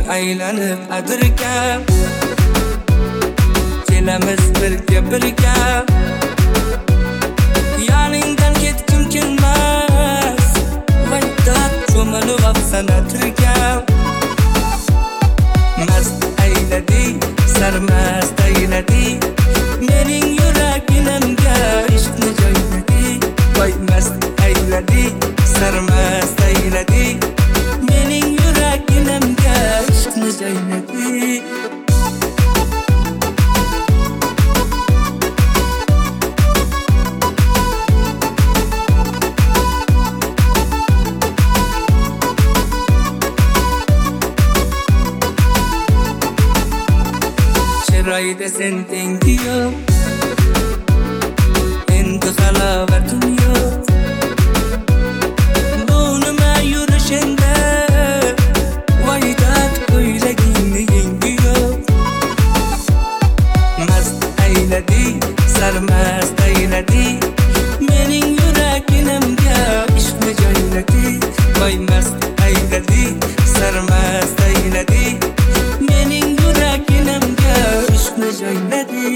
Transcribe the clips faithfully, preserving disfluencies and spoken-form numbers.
aylanib adirga, kelamiz birga birga. Yoningdan ketgim kelmas, vaydat cho'milib afsan atirga. Mast ayladi, sarmast ayladi, mening yuraginimga ishqni joyladi. Voy mast ayladi, sarmast ayladi, mening yuraginimga ishqni joyladi. Chiroyda sen tengi yo'q, endi halovatim yo'q. Bu nima yurishingda, vaydat ko'ylagingni yengi yo'q. Mast ayladi, sarmast ayladi, mening yuraginimga ishqni joyladi. Voy mast ayladi, sarmast ayladi, mening yuraginimga ishqni joyladi.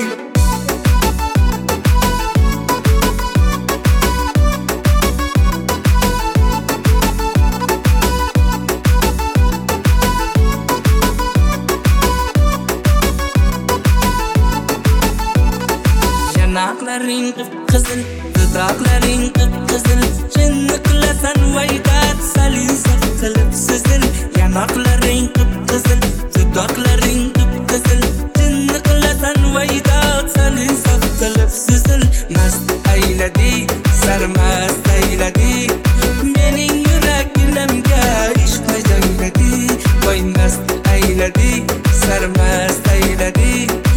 Yanaqlaring qip-qizil, dudoqlaring qip-qizil, chinni qilasan vaydat salin saqtilib sizil. Yanaqlaring qip-qizil, dudoqlaring qip-qizil, chinni qilasan vaydat salin saqtilib sizil. Mast ayladi, sarmast ayladi, mening yuraginimga ishqni joyladi. Voy mast ayladi, sarmast ayladi,